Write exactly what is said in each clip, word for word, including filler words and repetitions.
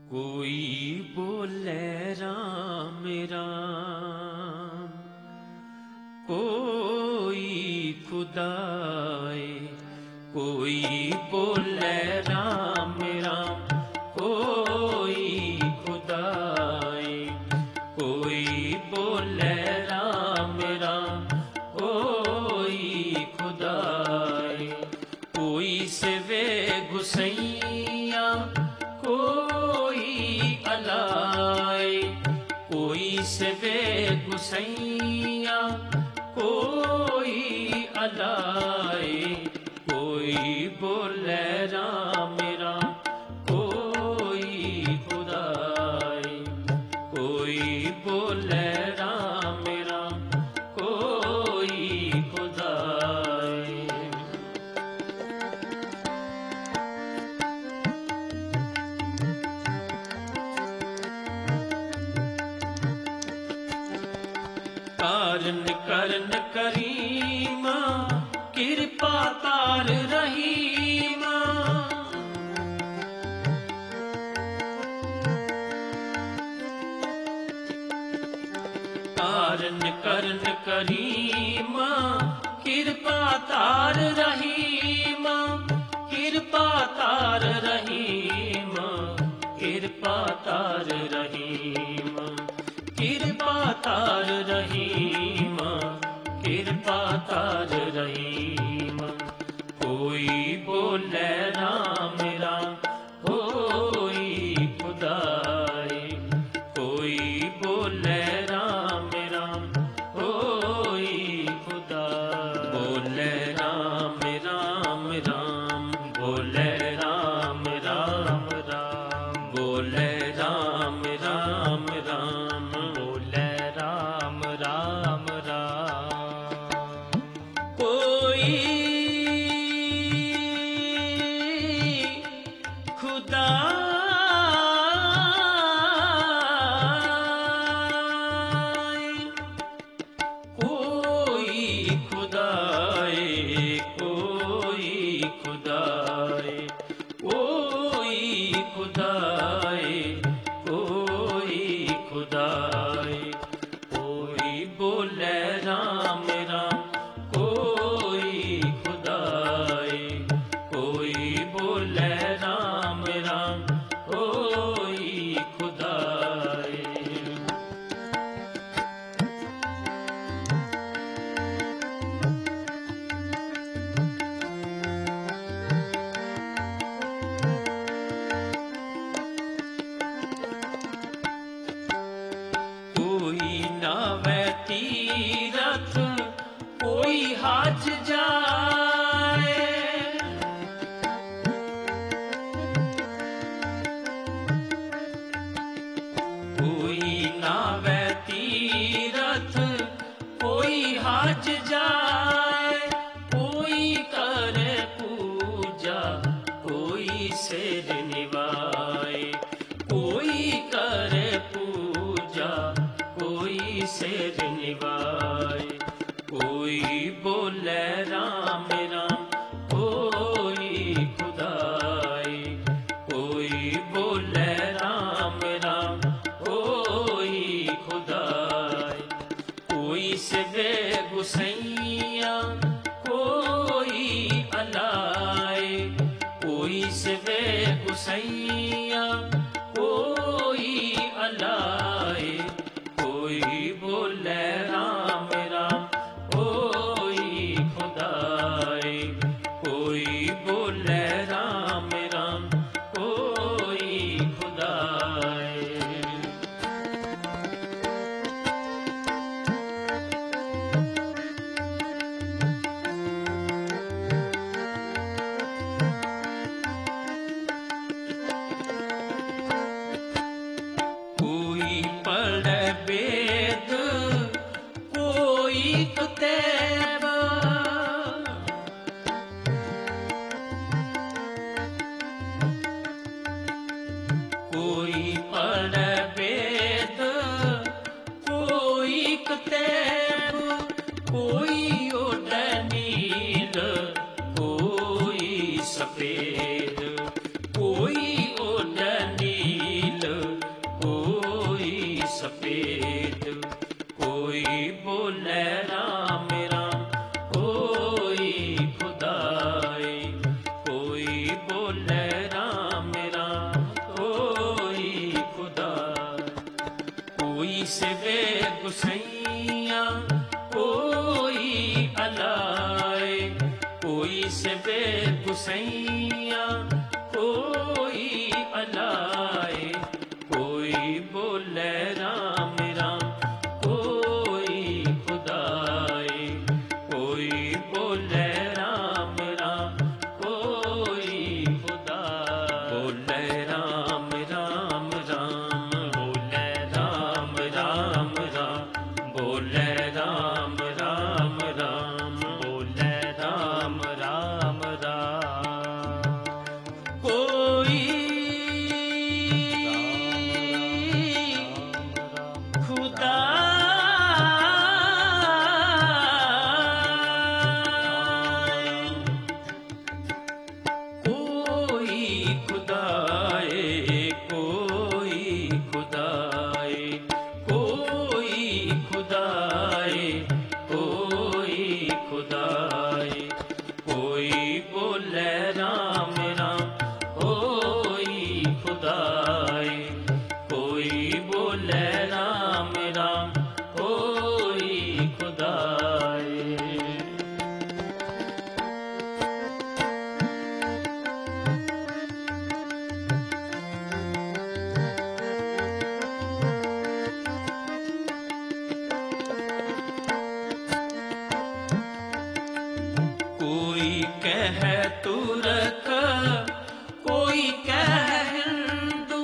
कोई बोले राम राम, कोई खुदाए। कोई बोले राम राम, कोई खुदाए। कोई बोले राम राम, कोई खुदाए। कोई से वे गुसैया, कोई अलाए। कोई से वे गुसैया, कोई अलाए। कोई बोले राम राम, कोई खुदाए। कोई बोले राम राम, कोई खुदाए। कारण करन करीमा, कृपा तार रहीमा। कारण करन करीमा, कृपा तार रहीमा। कृपा तार रहीमा, कृपा तार रहीमा। कृपा तार रहीमा, कृपा तार रहीमा। कोई बोले राम राम, कोई खुदाए। कोई बोले राम राम, कोई खुदाए। बोले राम राम राम, बोले राम राम राम। बोले राम राम राम, बोले राम राम राम। कोई खुदा कोई खुदाए। कोई खुदाए, कोई खुदाए। कोई खुदाए। कोई बोले राम राम, कोई खुदाए। कोई बोले राम राम, कोई खुदाए। कोई नावे तीरथ, कोई हाज जाए। कोई नावे तीरथ, कोई हाज जाए। कोई करे पूजा, कोई सिर निवाए। कोई करे पूजा, कोई सिर निवाए। कोई बोले राम राम, कोई खुदाए। कोई बोले राम राम, कोई खुदाए। कोई से वे गुसैया, कोई अलाए। कोई से वे गुसैया, कोई अलाए। कोई बोले राम राम, कोई खुदाए। कोई बोले राम राम, कोई खुदाए। बोले राम राम कोई खुदा। कोई सिवे गुसैया कोई अलाए, कोई सिवे गुसैया कोई अलाए, कोई बोले राम राम कोई खुदाए, कोई बोले राम राम कोई खुदा। बोले राम राम राम, बोले राम राम राम, बोले राम राम राम, बोले राम राम राम। कोई खुदा कोई खुदाए, कोई खुदाए, कोई खुदाए, कोई खुदाए, कोई बोले राम राम कोई खुदाए, कोई बोले राम राम कोई खुदाए। कोई कह तुरक, कोई कह हिंदू,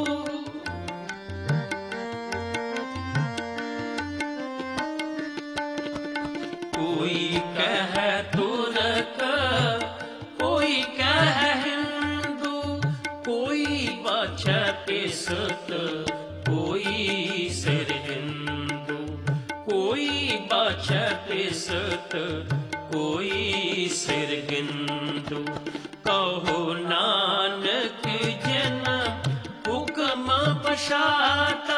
कोई कह तुरक, कोई कह हिंदू, कोई बचत इस्त, कोई सिर हिंदू, कोई बचत इस्त, कोई सिर हिंदू। कहो नानक जिन हुक्म बशाता,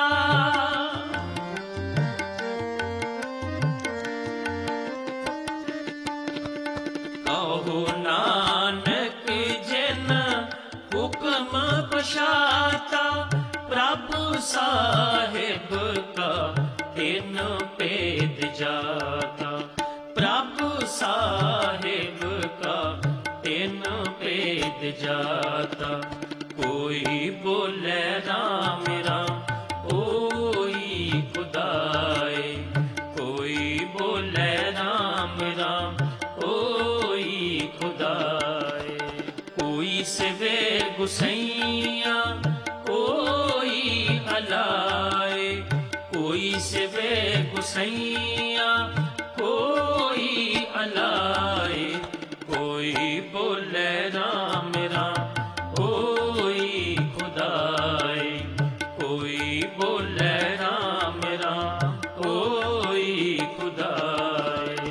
कहो नानक जिन हुक्म बशाता, प्रभु साहिब का तिन भेद जाता, प्रभु साहिब का तिन भेद जाता। कोई बोले राम राम कोई खुदाए, कोई बोले राम राम कोई खुदाए। कोई सिवे गुसैया कोई अलाए, कोई सिवे गुसैया कोई अलाए, कोई बोले राम राम कोई खुदाए, कोई बोले राम राम कोई खुदाए।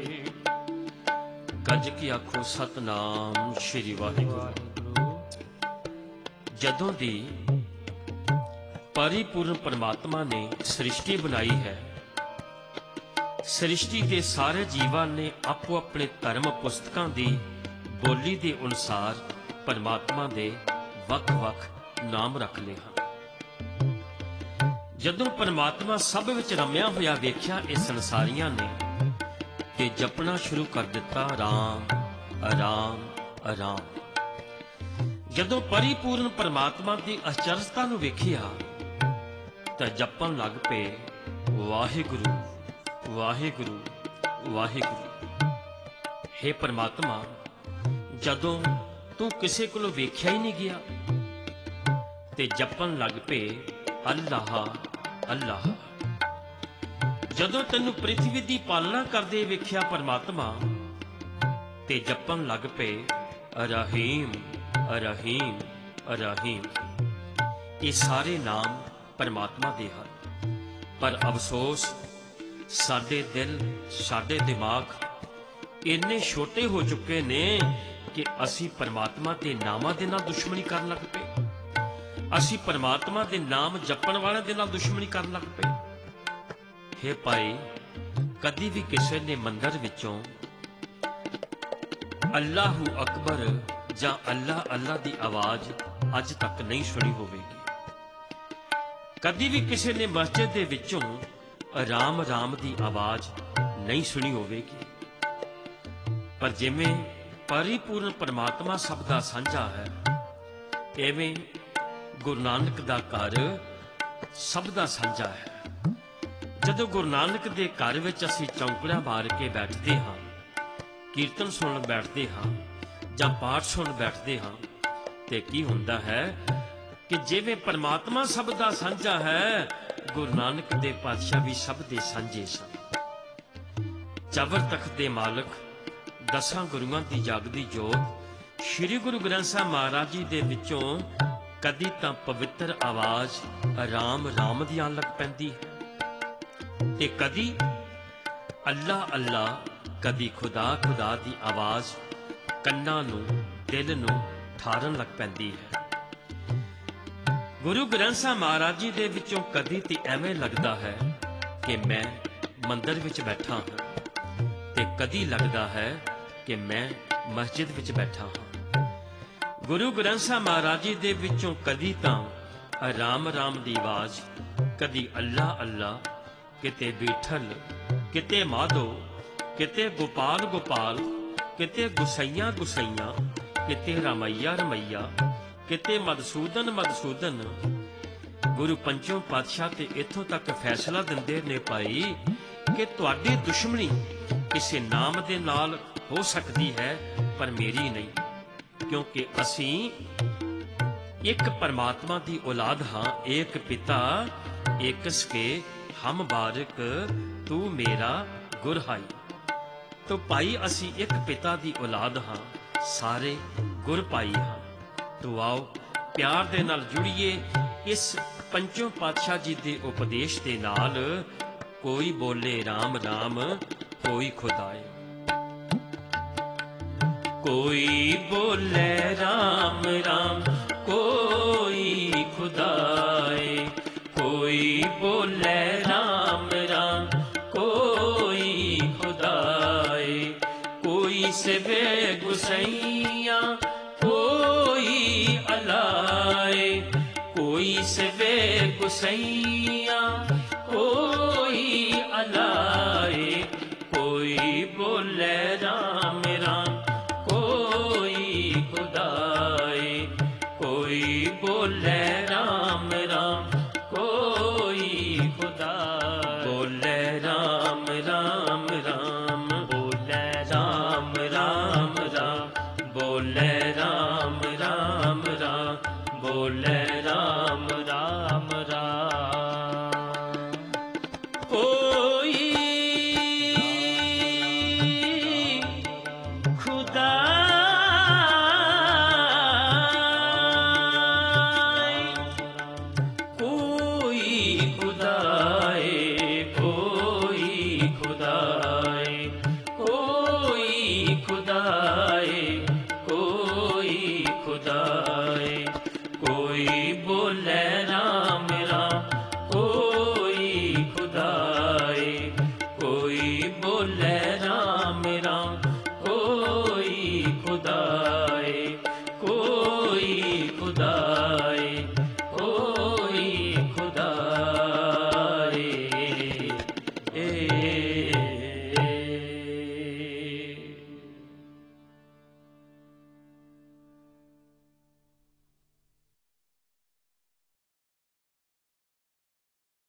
गज की आखो सतनाम श्री वाहिगुरू। जदों दी परिपूर्ण परमात्मा ने सृष्टि बनाई है, सृष्टि के सारे जीवां ने आपो अपने धर्म पुस्तकां दी बोली के अनुसार परमात्मा दे वख वख नाम रख ले हैं। जदों परमात्मा सब विच रमिया होया वेख्या इस संसारियां ने ते जपना शुरू कर दिता राम राम राम। जदों परिपूर्ण परमात्मा की अचरजता नूं वेखिया तां जपन लग पे वाहिगुरू वाहिगुरू वाहिगुरू। हे परमात्मा, जदों तू किसी को वेख्या ही नहीं गया ते जपन लग पे अल्लाह अल्लाह। जदों तेनू पृथ्वी की पालना करदे वेख्या परमात्मा ते जपन लग पे रहीम रहीम रहीम। ये सारे नाम परमात्मा दे हन, पर अफसोस साडे दिल साडे दिमाग इन्ने छोटे हो चुके ने कि असी परमात्मा के नामां दे नाल दुश्मनी करन लग पे, असी परमात्मा के नाम जपण वाले दे नाल दुश्मनी करन लग पे। हे भाई, कदी भी किसी ने मंदिर विचों अल्लाहू अकबर ਜਾਂ ਅੱਲਾ ਅੱਲਾ ਦੀ ਆਵਾਜ਼ ਅੱਜ ਤੱਕ ਨਹੀਂ ਸੁਣੀ ਹੋਵੇਗੀ। ਕਦੀ ਵੀ ਕਿਸੇ ਨੇ ਮਸਜਿਦ ਦੇ ਵਿੱਚੋਂ ਰਾਮ ਰਾਮ ਦੀ ਆਵਾਜ਼ ਨਹੀਂ ਸੁਣੀ ਹੋਵੇਗੀ। ਪਰ ਜਿਵੇਂ ਪਰਿਪੂਰਨ ਪਰਮਾਤਮਾ ਸਭ ਦਾ ਸਾਂਝਾ ਹੈ, ਐਵੇਂ ਗੁਰੂ ਨਾਨਕ ਦਾ ਘਰ ਸਭ ਦਾ ਸਾਂਝਾ ਹੈ। ਜਦੋਂ ਗੁਰੂ ਨਾਨਕ ਦੇ ਘਰ ਵਿੱਚ ਅਸੀਂ ਚੌਂਕੜਾ ਮਾਰ ਕੇ ਬੈਠਦੇ ਹਾਂ, ਕੀਰਤਨ ਸੁਣਨ ਬੈਠਦੇ ਹਾਂ ਜਾਂ ਪਾਠ ਸੁਣਨ ਬੈਠਦੇ ਹਾਂ, ਤੇ ਕੀ ਹੁੰਦਾ ਹੈ ਕਿ ਜਿਵੇਂ ਪਰਮਾਤਮਾ ਸਭ ਦਾ ਸਾਂਝਾ ਹੈ, ਗੁਰੂ ਨਾਨਕ ਦੇ ਪਾਤਸ਼ਾਹ ਵੀ ਸਭ ਦੇ ਸਾਂਝੇ ਸਨ। ਚਵਰ ਤਖਤ ਦੇ ਮਾਲਕ, ਦਸਾਂ ਗੁਰੂਆਂ ਦੀ ਜਾਗਦੀ ਜੋਤ ਸ੍ਰੀ ਗੁਰੂ ਗ੍ਰੰਥ ਸਾਹਿਬ ਮਹਾਰਾਜ ਜੀ ਦੇ ਵਿੱਚੋਂ ਕਦੀ ਤਾਂ ਪਵਿੱਤਰ ਆਵਾਜ਼ ਰਾਮ ਰਾਮ ਦੀ ਆਉਣ ਲੱਗ ਪੈਂਦੀ ਹੈ, ਤੇ ਕਦੀ ਅੱਲਾ ਅੱਲਾ, ਕਦੀ ਖੁਦਾ ਖੁਦਾ ਦੀ ਆਵਾਜ਼ ਕੰਨਾਂ ਨੂੰ, ਦਿਲ ਨੂੰ ਠਾਰਨ ਲੱਗ ਪੈਂਦੀ ਹੈ। ਗੁਰੂ ਗ੍ਰੰਥ ਸਾਹਿਬ ਮਹਾਰਾਜ ਜੀ ਦੇ ਵਿੱਚੋਂ ਕਦੀ ਤੇ ਐਵੇਂ ਲੱਗਦਾ ਹੈ ਕਿ ਮੈਂ ਮੰਦਰ ਵਿੱਚ ਬੈਠਾ ਹਾਂ, ਤੇ ਕਦੀ ਲੱਗਦਾ ਹੈ ਕਿ ਮੈਂ ਮਸਜਿਦ ਵਿੱਚ ਬੈਠਾ ਹਾਂ। ਗੁਰੂ ਗ੍ਰੰਥ ਸਾਹਿਬ ਮਹਾਰਾਜ ਜੀ ਦੇ ਵਿੱਚੋਂ ਕਦੀ ਤਾਂ ਰਾਮ ਰਾਮ ਦੀ ਆਵਾਜ਼, ਕਦੀ ਅੱਲਾ ਅੱਲਾ, ਕਿਤੇ ਬੀਠਲ, ਕਿਤੇ ਮਾਧੋ, ਕਿਤੇ ਗੋਪਾਲ ਗੋਪਾਲ, ਕਿਤੇ ਗੁਸਈਆਂ ਗੁਸਈਆਂ, ਕਿਤੇ ਰਮਈਆ ਰਮਈਆ, ਕਿਤੇ ਮਧੂਸੂਦਨ ਮਧੂਸੂਦਨ। ਗੁਰੂ ਪੰਚਮ ਪਾਤਸ਼ਾਹ ਤੇ ਇੱਥੋਂ ਤੱਕ ਫੈਸਲਾ ਦਿੰਦੇ ਨੇ ਭਾਈ ਕਿ ਤੁਹਾਡੀ ਦੁਸ਼ਮਣੀ ਕਿਸੇ ਨਾਮ ਦੇ ਨਾਲ ਹੋ ਸਕਦੀ ਹੈ, ਪਰ ਮੇਰੀ ਨਹੀਂ, ਕਿਉਂਕਿ ਅਸੀਂ ਇੱਕ ਪਰਮਾਤਮਾ ਦੀ ਔਲਾਦ ਹਾਂ। ਏਕ ਪਿਤਾ ਏਕ ਸਕੇ ਹਮ ਬਾਰਿਕ, ਤੂੰ ਮੇਰਾ ਗੁਰ ਹਾਈ। ਤੋ ਭਾਈ ਅਸੀਂ ਇੱਕ ਪਿਤਾ ਦੀ ਔਲਾਦ ਹਾਂ, ਸਾਰੇ ਗੁਰ ਭਾਈ ਹਾਂ। ਤੋ ਆਓ ਪਿਆਰ ਦੇ ਨਾਲ ਜੁੜੀਏ ਇਸ ਪੰਚਮ ਪਾਤਸ਼ਾਹ ਜੀ ਦੇ ਉਪਦੇਸ਼ ਦੇ ਨਾਲ। ਕੋਈ ਬੋਲੇ ਰਾਮ ਰਾਮ, ਕੋਈ ਖੁਦਾਏ। ਕੋਈ ਬੋਲੇ ਰਾਮ ਰਾਮ, ਕੋਈ ਖੁਦਾਏ। ਕੋਈ ਬੋਲੇ ਰਾਮ ਰਾਮ, ਕੋਈ ਖੁਦਾਏ। ਕੋਈ ਸਿਵੇ ਗੁਸਈਆਂ, कोई अलाए। कोई सिवे गुसैया, कोई अलाए। कोई बोले राम राम, कोई खुदाए। कोई बोले राम राम, कोई खुदाए। बोले राम राम राम, बोले राम राम राम, बोले राम राम राम, बोले राम राम राम। कोई खुदा कोई खुदाए, कोई खुदाए। कोई खुदाए, कोई खुदाए। कोई बोले राम राम, कोई खुदाए। कोई बोले राम राम, कोई खुदाए। कोई खुदा